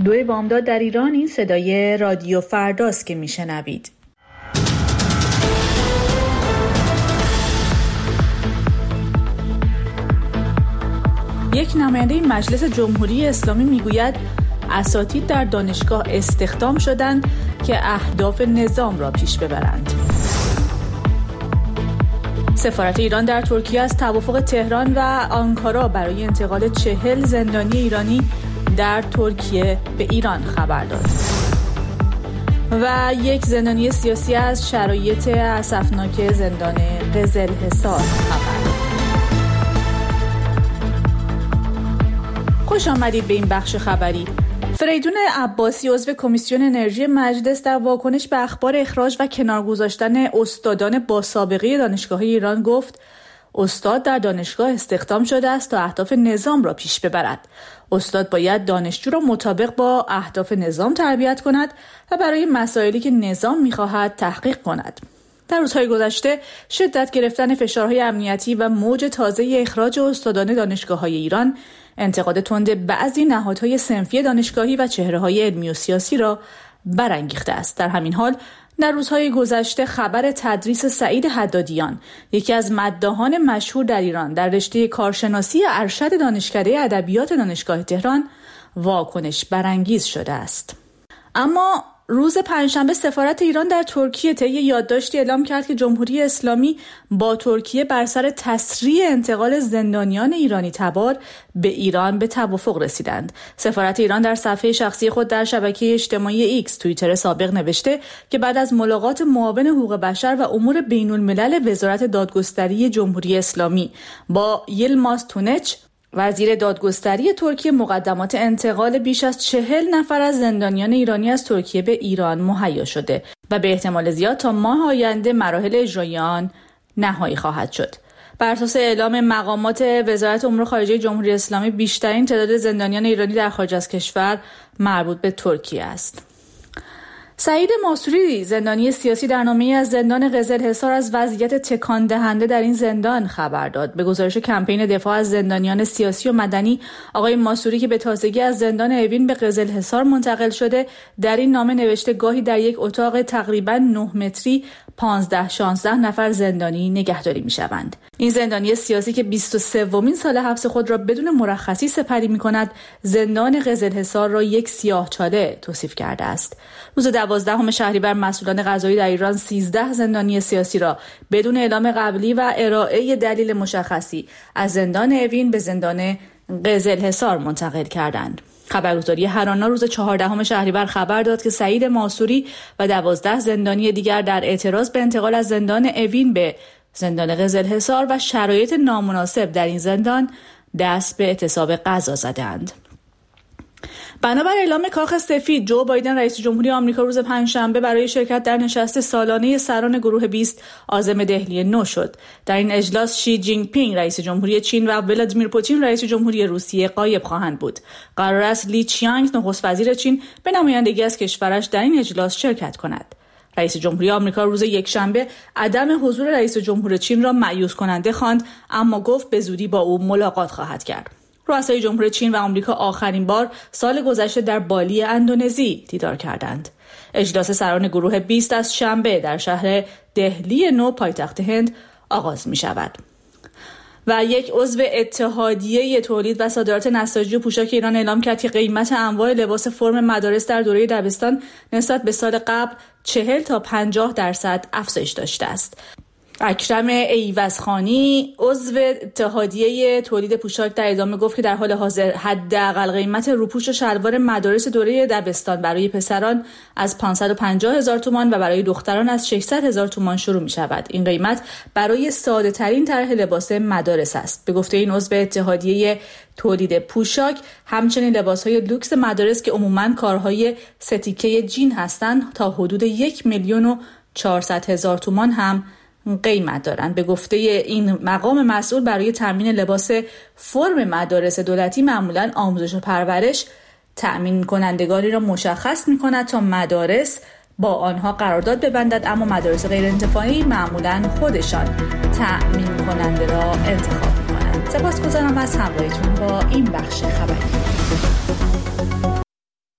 2 بامداد در ایران. این صدای رادیو فرداست که میشنوید. یک نماینده مجلس جمهوری اسلامی میگوید اساتید در دانشگاه استخدام شدند که اهداف نظام را پیش ببرند. سفارت ایران در ترکیه از توافق تهران و آنکارا برای انتقال 40 زندانی ایرانی در ترکیه به ایران خبر داد. و یک زندانی سیاسی از شرایط اسفناک زندان قزلحصار خبر داد. خوش آمدید به این بخش خبری. فریدون عباسی عضو کمیسیون انرژی مجلس در واکنش به اخبار اخراج و کنار گذاشتن استادان با سابقه دانشگاه‌های ایران گفت استاد در دانشگاه استخدام شده است تا اهداف نظام را پیش ببرد. استاد باید دانشجو را مطابق با اهداف نظام تربیت کند و برای مسائلی که نظام می‌خواهد تحقیق کند. در روزهای گذشته شدت گرفتن فشارهای امنیتی و موج تازه اخراج استادان دانشگاه‌های ایران انتقاد تند بعضی نهادهای صنفی دانشگاهی و چهره‌های علمی و سیاسی را برانگیخته است. در همین حال در روزهای گذشته خبر تدریس سعید حدادیان، یکی از مداحان مشهور در ایران در رشته کارشناسی ارشد دانشکده ادبیات دانشگاه تهران، واکنش برانگیز شده است. اما روز پنجشنبه سفارت ایران در ترکیه طی یادداشتی اعلام کرد که جمهوری اسلامی با ترکیه بر سر تسریع انتقال زندانیان ایرانی تبار به ایران به توافق رسیدند. سفارت ایران در صفحه شخصی خود در شبکه اجتماعی ایکس توییتر سابق نوشته که بعد از ملاقات معاون حقوق بشر و امور بین الملل وزارت دادگستری جمهوری اسلامی با یلماز تونچ وزیر دادگستری ترکیه، مقدمات انتقال بیش از 40 نفر از زندانیان ایرانی از ترکیه به ایران مهیا شده و به احتمال زیاد تا ماه آینده مراحل اجرایی آن نهایی خواهد شد. بر اساس اعلام مقامات وزارت امور خارجه جمهوری اسلامی، بیشترین تعداد زندانیان ایرانی در خارج از کشور مربوط به ترکیه است. سعید ماسوری، زندانی سیاسی، در نامه‌ای از زندان قزلحصار از وضعیت تکان دهنده در این زندان خبر داد. به گزارش کمپین دفاع از زندانیان سیاسی و مدنی، آقای ماسوری که به تازگی از زندان اوین به قزلحصار منتقل شده، در این نامه نوشته گاهی در یک اتاق تقریباً 9 متری 15-16 نفر زندانی نگهداری می‌شوند. این زندانی سیاسی که 23مین سال حبس خود را بدون مرخصی سپری می‌کند، زندان قزلحصار را یک سیاه‌چاله توصیف کرده است. روز 12 شهریور مسئولان قضایی در ایران 13 زندانی سیاسی را بدون اعلام قبلی و ارائه دلیل مشخصی از زندان اوین به زندان قزلحصار منتقل کردند. خبرگزاری هرانا روز 14 شهریور خبر داد که سعید ماسوری و 12 زندانی دیگر در اعتراض به انتقال از زندان اوین به زندان قزلحصار و شرایط نامناسب در این زندان دست به اعتصاب غذا زدند. بنابر اعلام کاخ سفید، جو بایدن رئیس جمهوری آمریکا روز پنجشنبه برای شرکت در نشست سالانه سران گروه 20 عازم دهلی نو شد. در این اجلاس شی جینگ پینگ رئیس جمهوری چین و ولادیمیر پوتین رئیس جمهوری روسیه غایب خواهند بود. قرار است لی چیانگ نخست وزیر چین به نمایندگی از کشورش در این اجلاس شرکت کند. رئیس جمهوری آمریکا روز یکشنبه عدم حضور رئیس جمهور چین را مایوس کننده خواند، اما گفت به زودی با او ملاقات خواهد کرد. رؤسای جمهور چین و آمریکا آخرین بار سال گذشته در بالی اندونزی دیدار کردند. اجلاس سران گروه 20 از شنبه در شهر دهلی نو پایتخت هند آغاز می شود. و یک عضو اتحادیه تولید و صادرات نساجی و پوشاک ایران اعلام کرد که قیمت انواع لباس فرم مدارس در دوره دبستان نسبت به سال قبل 40 تا 50% افزایش داشته است. اکرم ایوزخانی عضو اتحادیه تولید پوشاک در ادامه گفت که در حال حاضر حداقل قیمت روپوش و شلوار مدارس دوره دبستان برای پسران از 550,000 تومان و برای دختران از 600,000 تومان شروع می شود. این قیمت برای ساده ترین طرح لباس مدارس است. به گفته این عضو اتحادیه تولید پوشاک، همچنین لباس‌های لوکس مدارس که عموماً کارهای ستیکه جین هستند تا حدود 1,400,000 تومان هم قیمت دارند. به گفته این مقام مسئول، برای تامین لباس فرم مدارس دولتی معمولاً آموزش و پرورش تأمین کنندگانی را مشخص می‌کند تا مدارس با آنها قرارداد ببندد، اما مدارس غیر انتفاعی معمولاً خودشان تأمین کننده را انتخاب می‌کنند. سپاسگزارم از همراهیتون با این بخش خبری.